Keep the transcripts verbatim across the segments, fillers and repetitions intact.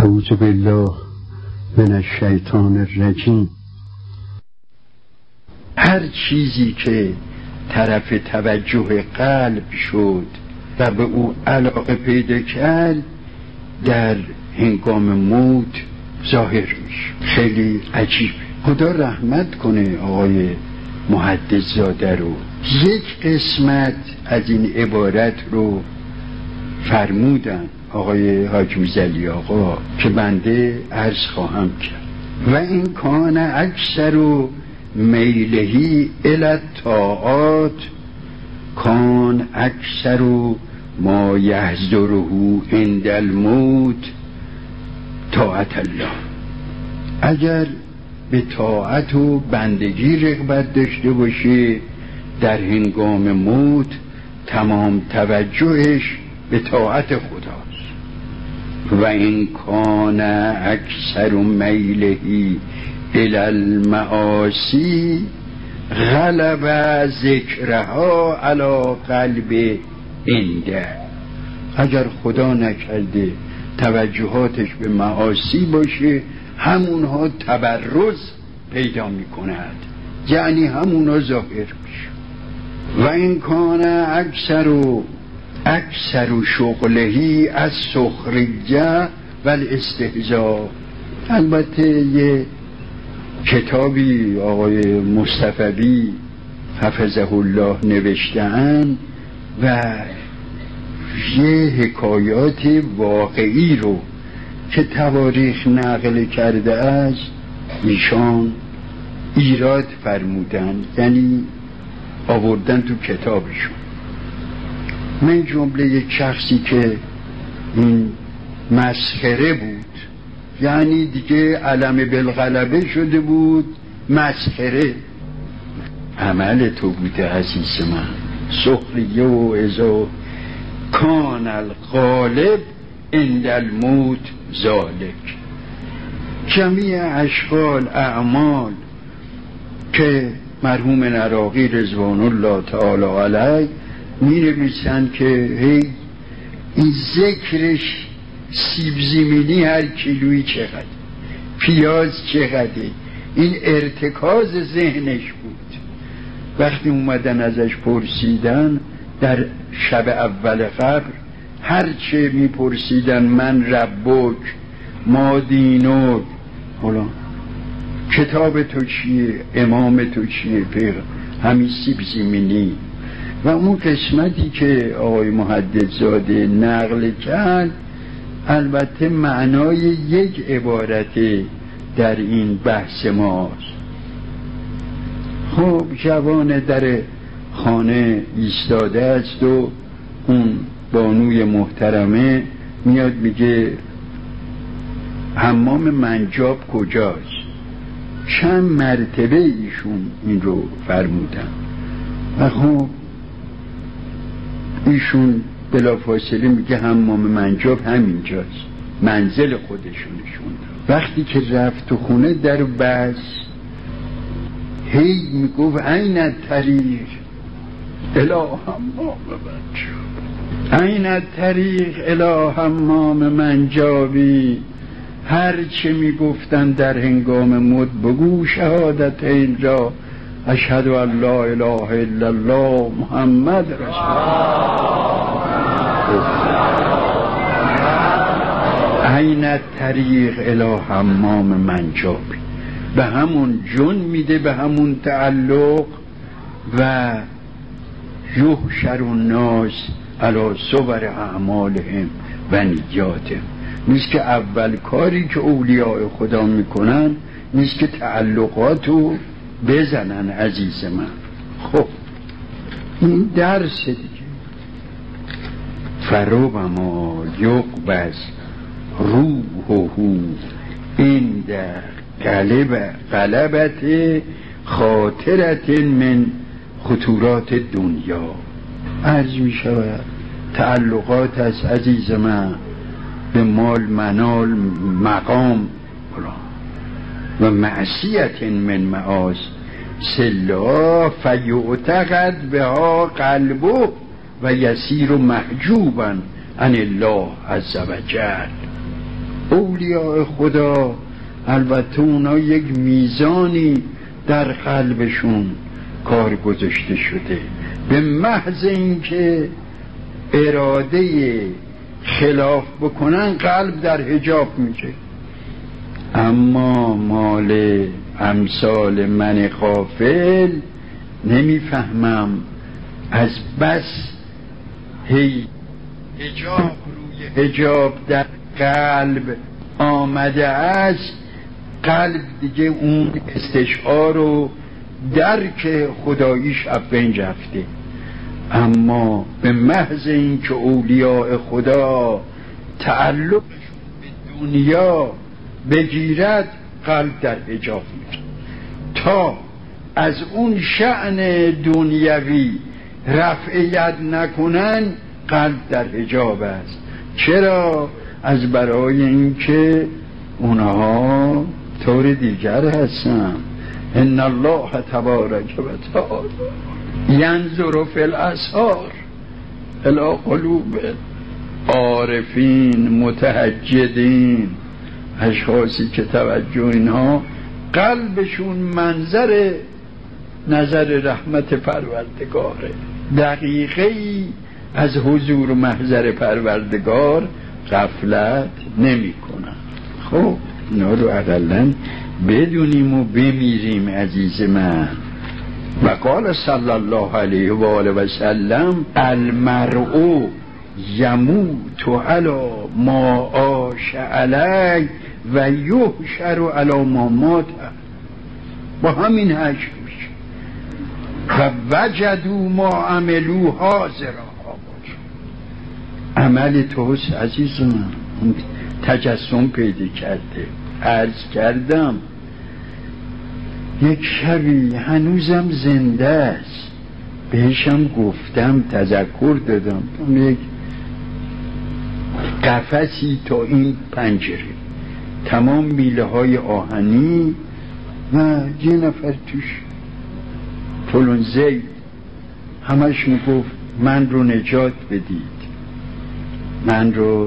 اعوذ بالله من الشیطان الرجیم. هر چیزی که طرف توجه قلب شد و به او علاقه پیدا کرد در هنگام موت ظاهر میشه. خیلی عجیبه. خدا رحمت کنه آقای محدث زاده رو. یک قسمت از این عبارت رو فرمودن آقای حاج میرزایی آقا که بنده عرض خواهم کرد. و این کان اکثر و میلهی الی الطاعات کان اکثر و ما یحضره عند الموت طاعت الله. اگر به طاعت و بندگی رغبت داشته باشه در هنگام موت تمام توجهش به طاعت خداست. و این کان اکثر میلهی الی المعاصی غلب ذکرها علی قلب عنده. اگر خدا نکرده توجهاتش به معاصی باشه همونها تبرز پیدا می کند، یعنی همونها ظاهر میشه. و این کان اکثر و اکثر شغلهی از سخریه و الاستهزاء. البته یه کتابی آقای مصطفی حفظه الله نوشته‌اند و یه حکایات واقعی رو که تواریخ نقل کرده است ایشان ایراد فرمودن، یعنی آوردن تو کتابشون. من جمله یک شخصی که این مسخره بود، یعنی دیگه علم بالغلبه شده بود، مسخره عمل تو بوده عزیز من. سخریه و ازا کان الغالب عند الموت ذالک. جمیع اشغال اعمال که مرحوم نراقی رضوان الله تعالی علیه می نویسن که هی این ذکرش سیب زمینی هر کیلویی چقدر، پیاز چقدر، این ارتکاز ذهنش بود. وقتی اومدن ازش پرسیدن در شب اول قبر، هرچه می پرسیدن من ربک ما دینک، حالا کتاب تو چیه، امام تو چیه، پیغ همین سیب زمینی. و اون قسمتی که آقای محدث زاده نقل کرد البته معنای یک عبارت در این بحث ماست. خب جوان در خانه ایستاده است و اون بانوی محترمه میاد میگه حمام منجاب کجاست؟ چند مرتبه ایشون این رو فرمودن و خب ایشون بلافاصله میگه حمام منجاب همینجاست، منزل خودشونشون. وقتی که رفت تو خونه در بس هی میگفت این الطریق الی حمام منجاب، این الطریق الی حمام منجابی. هر چه میگفتن در هنگام موت بگو شهادت این را اشهد ان لا اله الا الله محمد رسول الله. این الطریق الی حمام منجابی، به همون جون میده، به همون تعلق. و یحشر الناس علی صور اعمالهم و نیاتهم. نیست که اول کاری که اولیاء خدا میکنن نیست که تعلقاتو بزنن عزیز من. خب این درس دیگه. فربما یقبض روحه عند غلب غلبت خاطرت من خطورات دنیا. عرض می شود تعلقات از عزیز من به مال، منال، مقام و معصیت من معاص سلا فیعتقد بها قلبه و یسیر محجوبا عن الله عز وجل. اولیاء خدا البته اونا یک میزانی در قلبشون کار گذاشته شده، به محض اینکه اراده خلاف بکنن قلب در حجاب میشه. اما مال امثال من غافل نمیفهمم، از بس هی حجاب روی حجاب در قلب آمده است، قلب دیگه اون استشعار و درک خداییش از بین رفته. اما به محض این که اولیاء خدا تعلقشون به دنیا بگیرد قلب در حجاب میشه، تا از اون شأن دنیوی رفعیت نکنن قلب در حجاب است. چرا؟ از برای اینکه اونها طور دیگر هستن. ان الله تبارک و تعالی ینظر فی الاسحار الی قلوب عارفین متهجدین، اشخاصی که توجه اینها قلبشون منظر نظر رحمت پروردگاره، دقیقی از حضور و محضر پروردگار غفلت نمی کنن. خب اینا رو اقلن بدونیم و بمیریم عزیز من. و قال صلی الله علیه و آله و سلم المرء یموت علی ما عاش علی و یحشر علی ما مات. با همین حج میشه و وجدوا ما عملوا حاضرا. عمل توست عزیز من تجسم پیدا کرده. عرض کردم یک شبی هنوزم زنده است، بهشم گفتم تذکر دادم، یک قفسی تا این پنجره تمام میله های آهنی و یه نفر توش فلان زید، همش میگفت من رو نجات بدید، من رو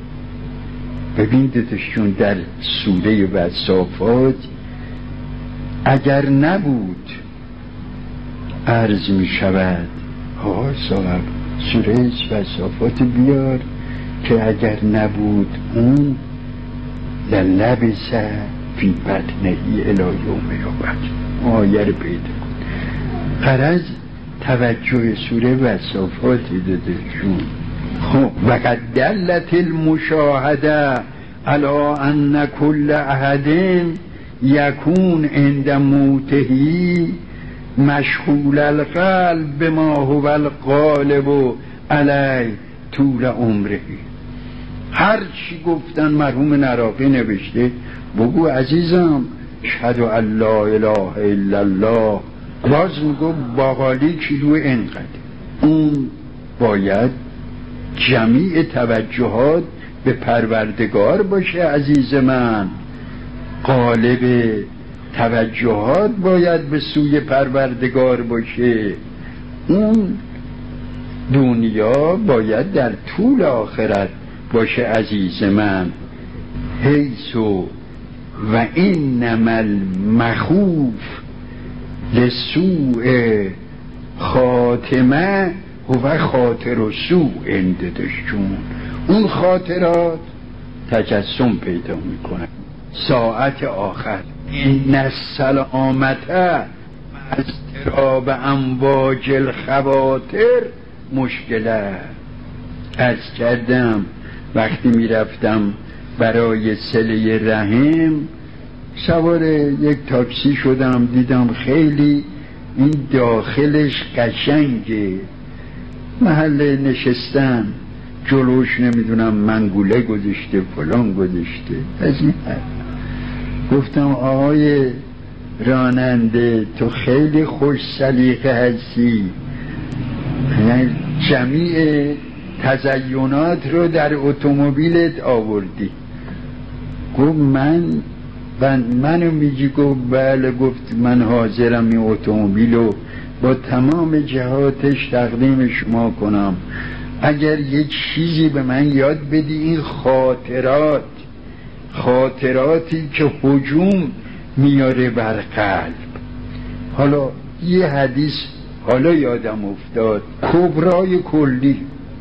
ببیندتشون در سوره وصافات. اگر نبود عرض می شود آقا صاحب سوره وصافات بیار که اگر نبود اون للبس فی بطنهی الی یوم یبعث، آیه رو پیدا کن. غرض توجه سوره وصافاتی داده چون خب وقد دلت المشاهده علی ان کل احد یکون عند موته مشغول القلب بما هو الغالب علی طول عمره. هر چی گفتن مرحوم نراقی نوشته، بگو عزیزم اشهد ان لا اله الا الله، باز میگو باقالی کیلو اینقدر. اون باید جمیع توجهات به پروردگار باشه عزیز من، قالب توجهات باید به سوی پروردگار باشه. اون دنیا باید در طول آخرت باشه عزیز من. حیثو و اینما المخوف لسوء خاتمه هو خاطر و سوء انددشون. اون خاطرات تجسم پیدا میکنه ساعت آخر. این السلامت از اضطراب امواج الخواطر مشکله. از کردم وقتی میرفتم برای صله رحم سوار یک تاکسی شدم، دیدم خیلی این داخلش قشنگه، محل نشستن، جلوش نمیدونم منگوله گذاشته فلان گذاشته. از این گفتم آقای راننده تو خیلی خوش سلیقه هستی، جمیع تزیینات رو در اتومبیلت آوردی. گفت من منو میگی؟ گفت بله. گفت من حاضرم این اتومبیل رو با تمام جهاتش تقدیم شما کنم، اگر یه چیزی به من یاد بدی این خاطرات خاطراتی که هجوم میاره بر قلب. حالا یه حدیث حالا یادم افتاد، کبرای کلی،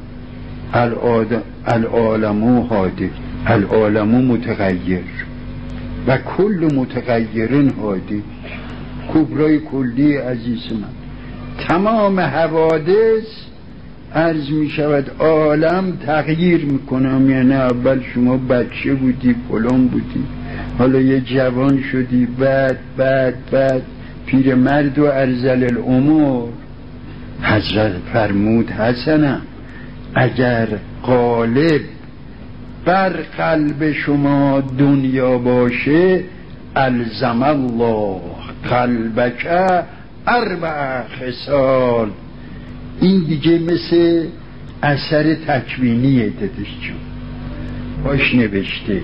العالم حادث، العالم متغیر و کل متغیرین حادث. کبرای کلی عزیز من، تمام حوادث عرض می شود عالم تغییر میکنم. یعنی اول شما بچه بودی فلان بودی، حالا یه جوان شدی، بعد بعد بعد پیرمرد و ارذل الامور. حضرت فرمود حسنا، اگر غالب بر قلب شما دنیا باشه الزم الله قلبک اربع خصال. این دیگه مثل اثر تکوینیه دادش جون، باش نوشته.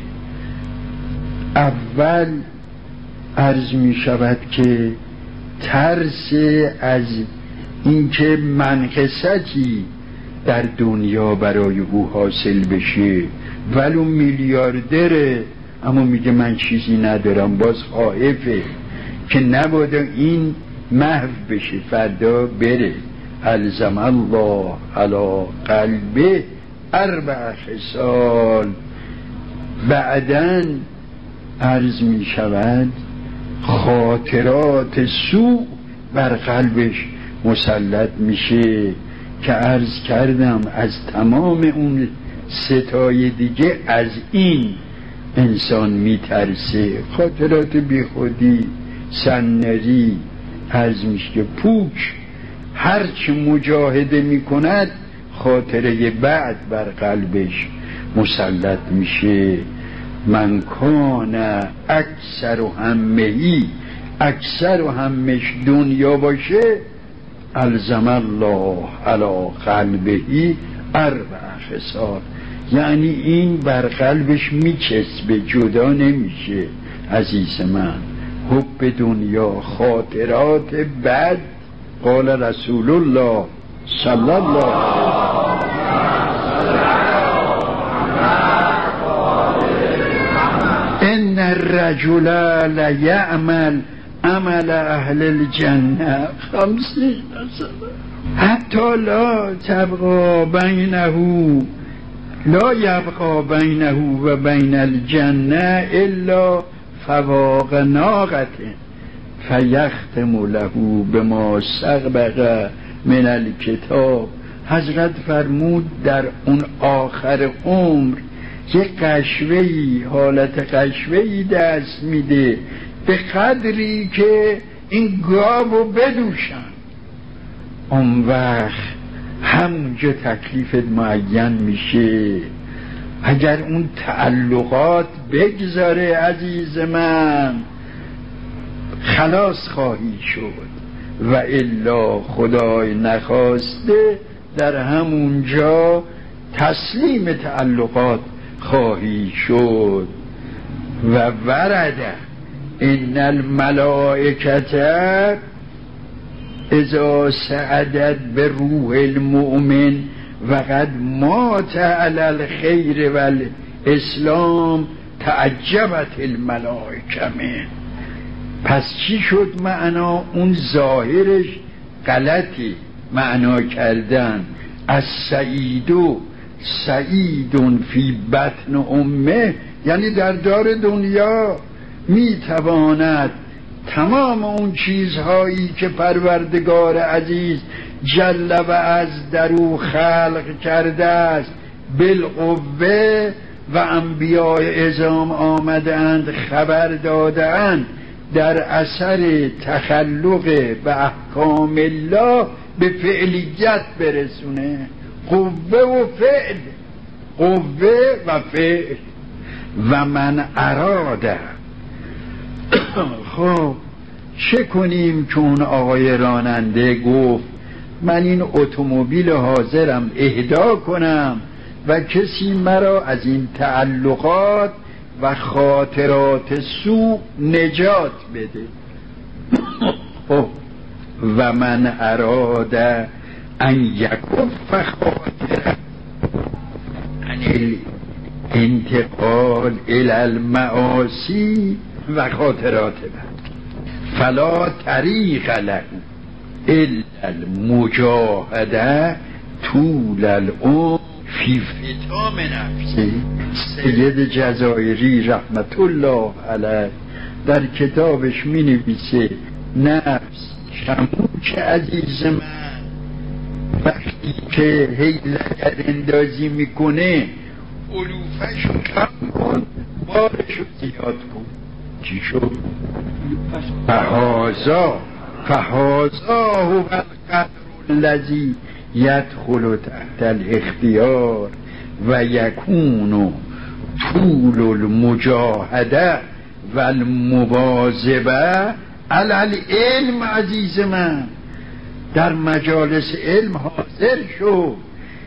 اول عرض می شود که ترس از اینکه منقصتی در دنیا برای او حاصل بشه، ولو میلیاردره اما میگه من چیزی ندارم، باز خائفه که نبادا این محو بشه، فردا بره. الزم الله علی قلبه اربع خصال. بعدن عرض می شود خاطرات سوء بر قلبش مسلط میشه که عرض کردم از تمام اون ستای دیگه از این انسان میترسه. خاطرات بیخودی، سنری، عرض میشه که پوچ، هرچی مجاهده میکند خاطره بعد بر قلبش مسلط میشه. من کان اکثر همهی، اکثر همش دنیا باشه الزم الله علی قلبهی اربع خصال. یعنی این بر قلبش میچسبه، جدا نمیشه عزیز من. حب دنیا، خاطرات بد. قال رسول الله صلی الله علیه ان الرجل لیعمل عمل اهل الجنه خمسین سنه حتی لا تبقى بینه لا یبقى بینه و بین الجنه الا فواق ناقته فیختم له بما سبق من الکتاب. حضرت فرمود در اون آخر عمر یه قشوهی، حالت قشوهی دست میده به قدری که این گاو رو بدوشن. اون وقت همونجا تکلیفت معین میشه. اگر اون تعلقات بگذاره عزیز من خلاص خواهی شد، و الا خدای نخواسته در همونجا تسلیم تعلقات خواهی شد. و ورده ان الملائکت اذا سعدت به روح المؤمن وقد مات علی الخیر والاسلام تعجبت الملائکه من. پس چی شد معنا؟ اون ظاهرش غلطی معنا کردن. از سعیدو سعیدون فی بطن امه، یعنی در دار دنیا میتواند تمام اون چیزهایی که پروردگار عزیز جل و عز در او خلق کرده است بالقوه و انبیاء اعظام آمدند خبر دادند در اثر تخلق به احکام الله به فعلیت برسونه. قوه و فعل، قوه و فعل. و من اراده. خب چه کنیم که اون آقای راننده گفت من این اتومبیل حاضرم اهدا کنم و کسی مرا از این تعلقات و خاطرات سوء نجات بده. خب و من اراده ان یکف خاطره عن انتقال الی المعاصی و خاطرات بد، فلا طریق له الا المجاهده طول العمر فی فتام نفسه. سید جزایری رحمت الله علیه در کتابش می نویسه نفس شموچ عزیز من وقتی که هی لگد اندازی میکنه علوفش رو کم کن، بارش رو زیاد کن. چی شد؟ فهازا فهازا هو القدر الذی یدخل تحت الاختیار و یکون طول المجاهده و المواظبه علی العلم. عزیز من در مجالس علم حاضر شو.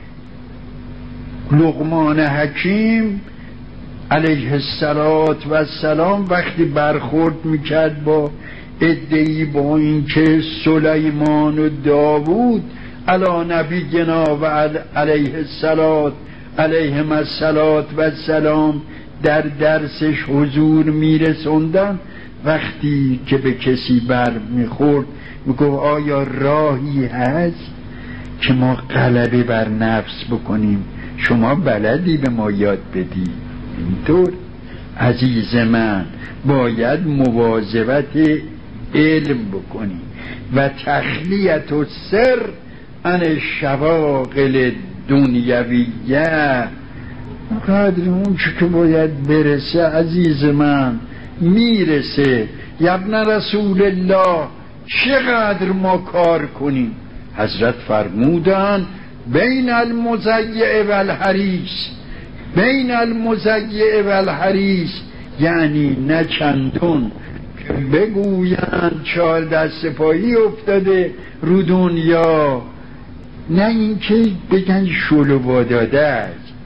لقمان حکیم علیه السلام وقتی برخورد میکرد با عده‌ای با اینکه سلیمان و داوود علی نبینا و علیه السلام علیهم الصلاة و السلام در درسش حضور میرسوندن، وقتی که به کسی بر میخورد میگفت آیا راهی هست که ما غلبه بر نفس بکنیم؟ شما بلدی به ما یاد بدی؟ اینطور عزیز من باید مواظبت علم بکنی و تخلیت و سر عن شواغل دنیویه. قدر اون چه که باید برسه عزیز من میرسه. ابن رسول الله چقدر ما کار کنیم. حضرت فرمودن بین المضیع و الحریص، بین المضیع و الحریص، یعنی نه چندون که بگویند چهار دست پایی افتاده رو دنیا، نه اینکه بگن شلو داده است.